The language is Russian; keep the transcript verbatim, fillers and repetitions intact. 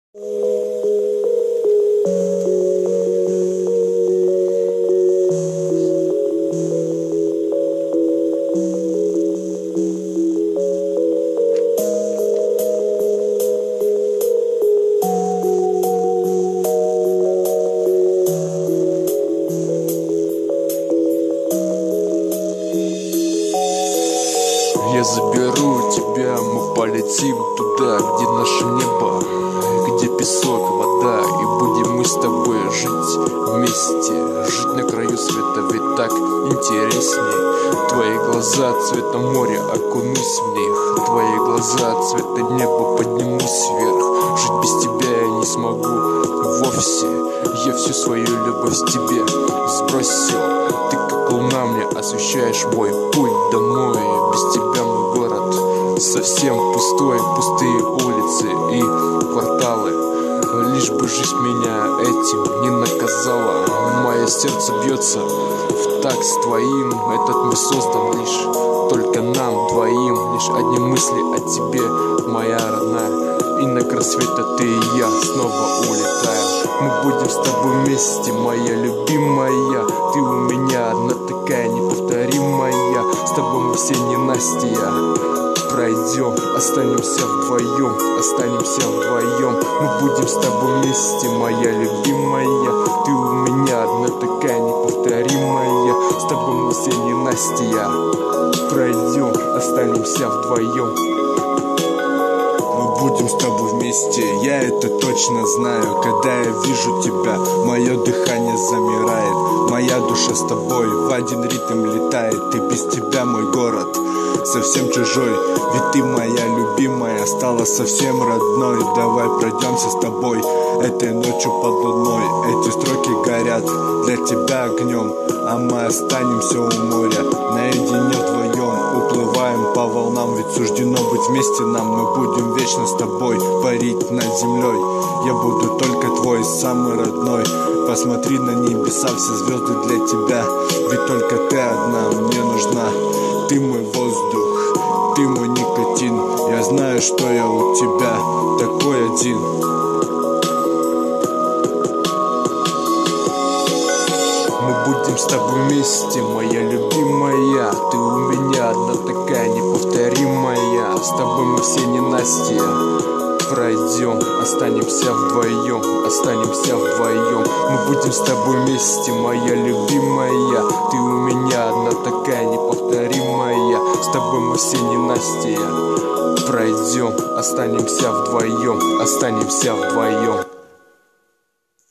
Я заберу тебя, мы полетим туда, где наше небо, где песок, вода, и будем мы с тобой жить вместе, жить на краю света, ведь так интересней. Твои глаза цвета моря, окунусь в них, твои глаза цвета неба, поднимусь вверх. Жить без тебя я не смогу вовсе, я всю свою любовь тебе сбросил. Ты как луна мне освещаешь мой путь домой. Без тебя мой город совсем пустой, пустые улицы и кварталы. Лишь бы жизнь меня этим не наказала. Мое сердце бьется в такт с твоим. Этот мир создан лишь только нам двоим. Лишь одни мысли о тебе, моя родная. И на край света ты и я снова улетаем. Мы будем с тобой вместе, моя любимая. Ты у меня одна такая неповторимая. С тобой мы все ненастья пройдем, останемся вдвоем, останемся вдвоем. Мы будем с тобой вместе, моя любимая. Ты у меня одна такая неповторимая. С тобой мы все ненастья пройдем, останемся вдвоем. Мы будем с тобой вместе, я это точно знаю. Когда я вижу тебя, мое дыхание замирает. Моя душа с тобой в один ритм летает. И без тебя мой город совсем чужой. Ведь ты моя любимая, стала совсем родной. Давай пройдемся с тобой этой ночью под луной. Эти строки горят для тебя огнем, а мы останемся у моря наедине вдвоем. Уплываем по волнам, ведь суждено быть вместе нам. Мы будем вечно с тобой парить над землей. Я буду только твой, самый родной. Посмотри на небеса, все звезды для тебя. Ведь только ты одна мне нужна. Ты мой воздух, ты мой никотин. Я знаю, что я у тебя такой один. Мы будем с тобой вместе, моя любимая. Ты у меня одна такая неповторимая. С тобой мы все ненастья пройдем, останемся вдвоем, останемся вдвоем. Мы будем с тобой вместе, моя любимая. Ты у меня одна такая неповторимая. С тобой мы все ненастья пройдем, останемся вдвоем, останемся вдвоем.